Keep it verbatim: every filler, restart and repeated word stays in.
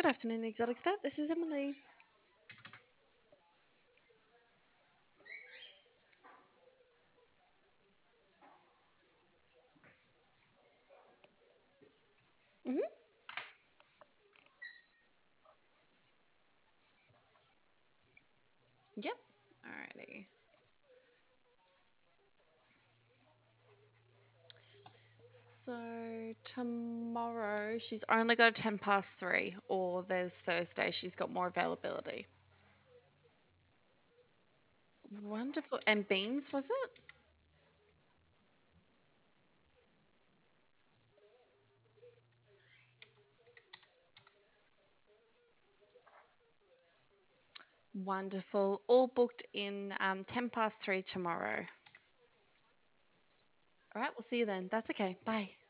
Good afternoon, Exotic Pet. This is Emily. Hmm. Yep. Alrighty. So tomorrow she's only got a ten past three, or there's Thursday. She's got more availability. Wonderful. And beans, was it? Wonderful. All booked in um, ten past three tomorrow. All right, we'll see you then. That's okay. Bye.